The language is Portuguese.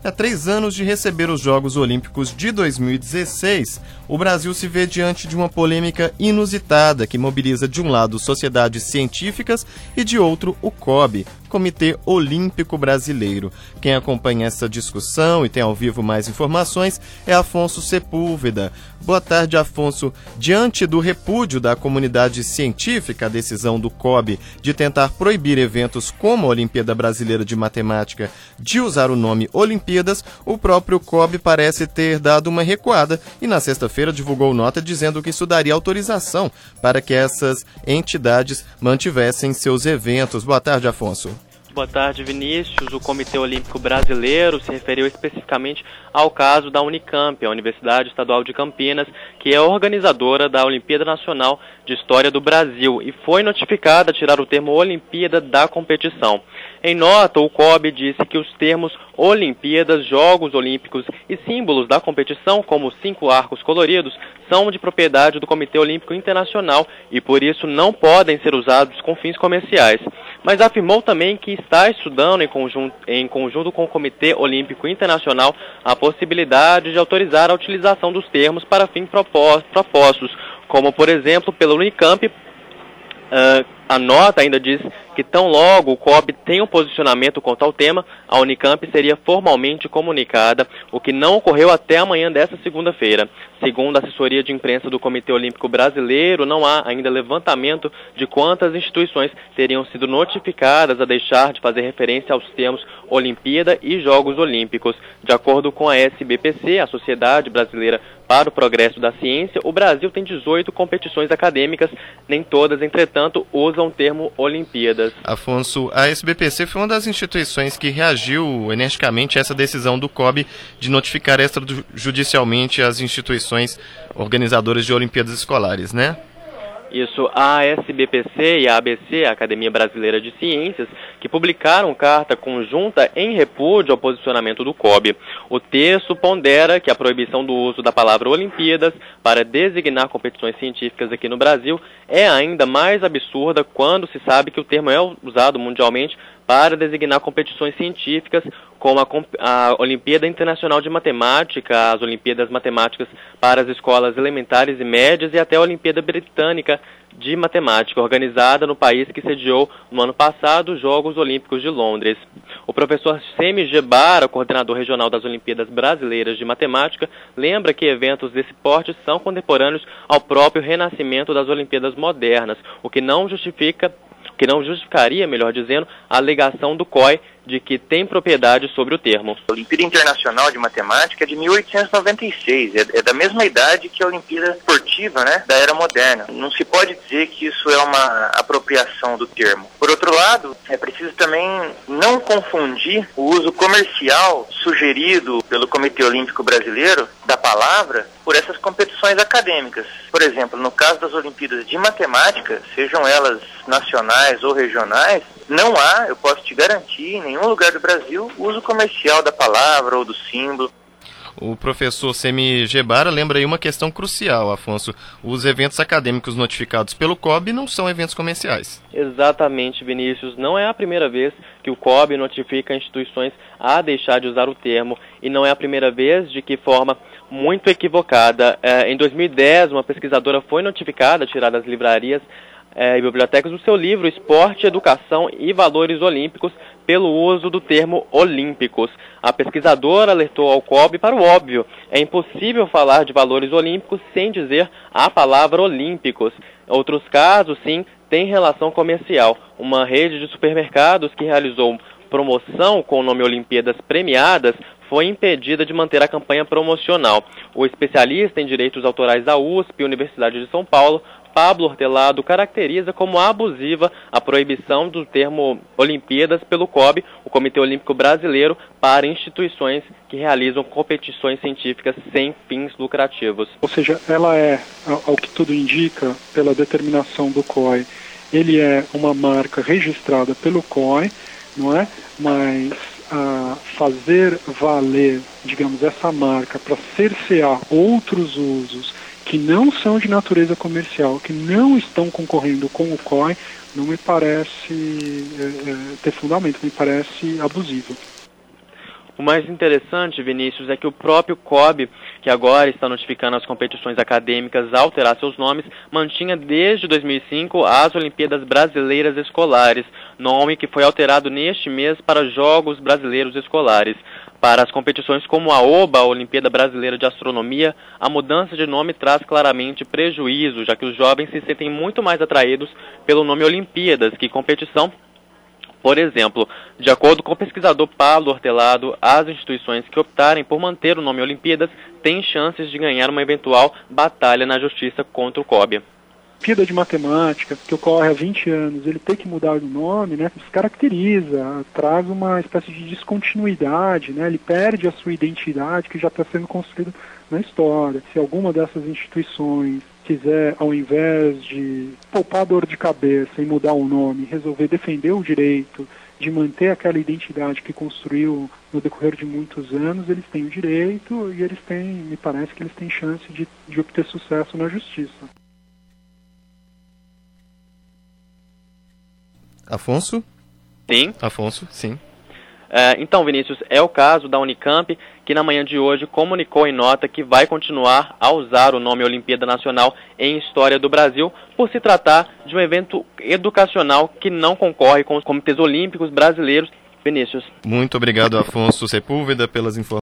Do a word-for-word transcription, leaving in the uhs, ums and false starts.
Há três anos de receber os Jogos Olímpicos de dois mil e dezesseis, o Brasil se vê diante de uma polêmica inusitada que mobiliza de um lado sociedades científicas e de outro o C O B, Comitê Olímpico Brasileiro. Quem acompanha essa discussão e tem ao vivo mais informações é Afonso Sepúlveda. Boa tarde, Afonso. Diante do repúdio da comunidade científica à decisão do C O B de tentar proibir eventos como a Olimpíada Brasileira de Matemática de usar o nome Olimpíadas, o próprio C O B parece ter dado uma recuada e na sexta-feira divulgou nota dizendo que isso daria autorização para que essas entidades mantivessem seus eventos. Boa tarde, Afonso. Boa tarde, Vinícius. O Comitê Olímpico Brasileiro se referiu especificamente ao caso da Unicamp, a Universidade Estadual de Campinas, que é organizadora da Olimpíada Nacional de História do Brasil e foi notificada a tirar o termo Olimpíada da competição. Em nota, o C O B disse que os termos Olimpíadas, Jogos Olímpicos e símbolos da competição, como os cinco arcos coloridos, são de propriedade do Comitê Olímpico Internacional e, por isso, não podem ser usados com fins comerciais. Mas afirmou também que está estudando, em conjunto, em conjunto com o Comitê Olímpico Internacional, a possibilidade de autorizar a utilização dos termos para fins propostos, como, por exemplo, pela Unicamp. Uh, a nota ainda diz que tão logo o C O B tem um posicionamento quanto ao tema, a Unicamp seria formalmente comunicada, o que não ocorreu até amanhã desta segunda-feira. Segundo a assessoria de imprensa do Comitê Olímpico Brasileiro, não há ainda levantamento de quantas instituições teriam sido notificadas a deixar de fazer referência aos termos Olimpíada e Jogos Olímpicos. De acordo com a S B P C, a Sociedade Brasileira para o Progresso da Ciência, o Brasil tem dezoito competições acadêmicas, nem todas, entretanto, usam o termo Olimpíadas. Afonso, a S B P C foi uma das instituições que reagiu energicamente a essa decisão do C O B de notificar extrajudicialmente as instituições organizadoras de Olimpíadas Escolares, né? Isso, a S B P C e a A B C, a Academia Brasileira de Ciências, que publicaram carta conjunta em repúdio ao posicionamento do C O B. O texto pondera que a proibição do uso da palavra Olimpíadas para designar competições científicas aqui no Brasil é ainda mais absurda quando se sabe que o termo é usado mundialmente para designar competições científicas como a, a Olimpíada Internacional de Matemática, as Olimpíadas Matemáticas para as escolas elementares e médias e até a Olimpíada Britânica de Matemática, organizada no país que sediou no ano passado os Jogos Olímpicos de Londres. O professor Semi Gebara, coordenador regional das Olimpíadas Brasileiras de Matemática, lembra que eventos desse porte são contemporâneos ao próprio renascimento das Olimpíadas modernas, o que não justifica que não justificaria, melhor dizendo, a alegação do C O I de que tem propriedade sobre o termo. A Olimpíada Internacional de Matemática é de mil oitocentos e noventa e seis, é, é da mesma idade que a Olimpíada Esportiva, né, da Era Moderna. Não se pode dizer que isso é uma apropriação do termo. Por outro lado, é preciso também não confundir o uso comercial sugerido pelo Comitê Olímpico Brasileiro da palavra por essas competições acadêmicas. Por exemplo, no caso das Olimpíadas de Matemática, sejam elas nacionais ou regionais, não há, eu posso te garantir, em nenhum lugar do Brasil, uso comercial da palavra ou do símbolo. O professor Semi Gebara lembra aí uma questão crucial, Afonso. Os eventos acadêmicos notificados pelo C O B não são eventos comerciais. Exatamente, Vinícius. Não é a primeira vez que o C O B notifica instituições a deixar de usar o termo e não é a primeira vez de que forma muito equivocada. É, em dois mil e dez, uma pesquisadora foi notificada a tirar das livrarias É, e bibliotecas o seu livro Esporte, Educação e Valores Olímpicos pelo uso do termo Olímpicos. A pesquisadora alertou ao C O B para o óbvio: é impossível falar de valores olímpicos sem dizer a palavra Olímpicos. Outros casos, sim, têm relação comercial. Uma rede de supermercados que realizou promoção com o nome Olimpíadas Premiadas foi impedida de manter a campanha promocional. O especialista em direitos autorais da U S P, Universidade de São Paulo, Pablo Hortelado, caracteriza como abusiva a proibição do termo Olimpíadas pelo C O B, o Comitê Olímpico Brasileiro, para instituições que realizam competições científicas sem fins lucrativos. Ou seja, ela é, ao que tudo indica, pela determinação do C O I, ele é uma marca registrada pelo C O I, não é? Mas a fazer valer, digamos, essa marca para cercear outros usos que não são de natureza comercial, que não estão concorrendo com o C O I, não me parece é, é, ter fundamento, me parece abusivo. O mais interessante, Vinícius, é que o próprio C O B, que agora está notificando as competições acadêmicas a alterar seus nomes, mantinha desde dois mil e cinco as Olimpíadas Brasileiras Escolares, nome que foi alterado neste mês para Jogos Brasileiros Escolares. Para as competições como a O B A, a Olimpíada Brasileira de Astronomia, a mudança de nome traz claramente prejuízo, já que os jovens se sentem muito mais atraídos pelo nome Olimpíadas que competição. Por exemplo, de acordo com o pesquisador Pablo Hortelado, as instituições que optarem por manter o nome Olimpíadas têm chances de ganhar uma eventual batalha na justiça contra o C O B. Olimpíada de Matemática, que ocorre há vinte anos, ele tem que mudar o nome, né, descaracteriza, traz uma espécie de descontinuidade, né, ele perde a sua identidade que já está sendo construída na história. Se alguma dessas instituições quiser, ao invés de poupar dor de cabeça e mudar o nome, resolver defender o direito de manter aquela identidade que construiu no decorrer de muitos anos, eles têm o direito e eles têm, me parece que eles têm chance de, de obter sucesso na justiça. Afonso? Sim. Afonso, sim. É, então, Vinícius, é o caso da Unicamp, que na manhã de hoje comunicou em nota que vai continuar a usar o nome Olimpíada Nacional em História do Brasil, por se tratar de um evento educacional que não concorre com os comitês olímpicos brasileiros. Vinícius. Muito obrigado, Afonso Sepúlveda, pelas informações.